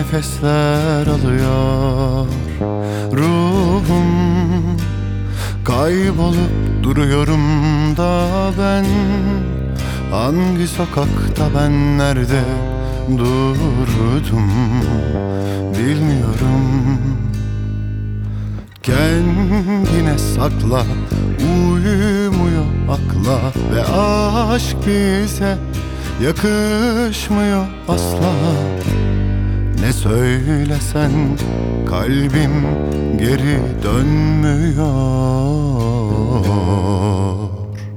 nefesler alıyor ruhum. Kaybolup duruyorum da ben, hangi sokakta, ben nerede durdum bilmiyorum. Kendine sakla, uyumuyor akla, ve aşk bize yakışmıyor asla. Ne söylesen kalbim geri dönmüyor.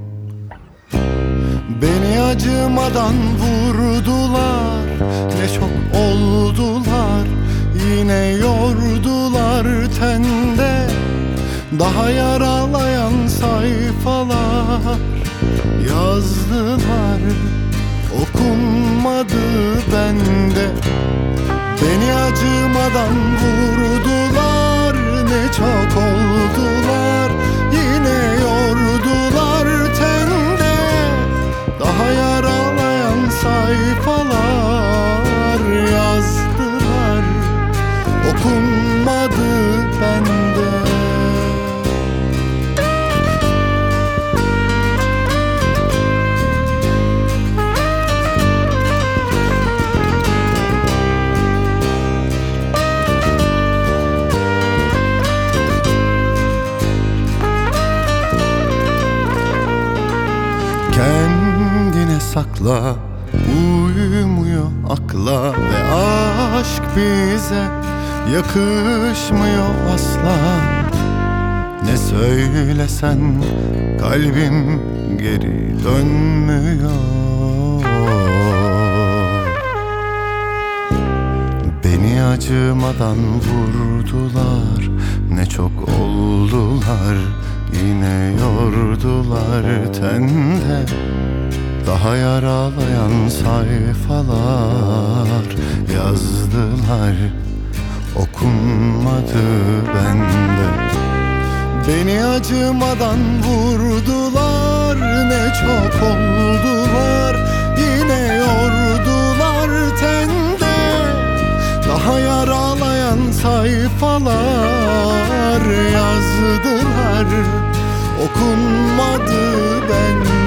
Beni acımadan vurdular, ne çok oldular, yine yordular tende. Daha yaralayan sayfalar yazdılar, okunmadı bende. Beni acımadan vurdular, ne çok oldular, yine yordular tende. Daha yaralayan sayfalar yazdılar, okunmadı bende. Kendine sakla, uyumuyor akla, ve aşk bize yakışmıyor asla. Ne söylesen kalbim geri dönmüyor. Beni acımadan vurdular, ne çok oldular, yine yordular tende. Daha yaralayan sayfalar yazdılar, okunmadı bende. Beni acımadan vurdular, ne çok oldular, yine yordular tende. Daha yaralayan sayfalar yazdılar, okunmadı bende.